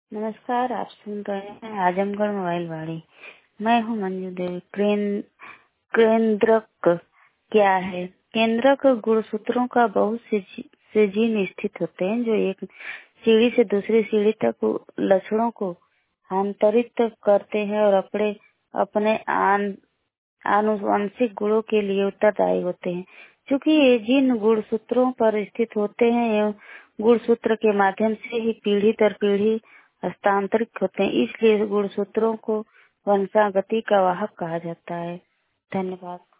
नमस्कार। आप सुन रहे हैं आजमगढ़ मोबाइल वाणी। मैं हूँ मंजू देवी। केंद्रक क्या है? केंद्रक गुणसूत्रों का बहुत से जीन स्थित होते हैं जो एक सीढ़ी से दूसरी सीढ़ी तक लक्षणों को स्थानांतरित करते हैं और अपने आनुवंशिक गुणों के लिए उत्तरदायी होते हैं। चूंकि ये जीन गुणसूत्रों पर स्थित होते हैं एवं गुणसूत्र के माध्यम से ही पीढ़ी दर पीढ़ी हस्तांतरित होते हैं, इसलिए गुणसूत्रों को वंशागति का वाहक कहा जाता है। धन्यवाद।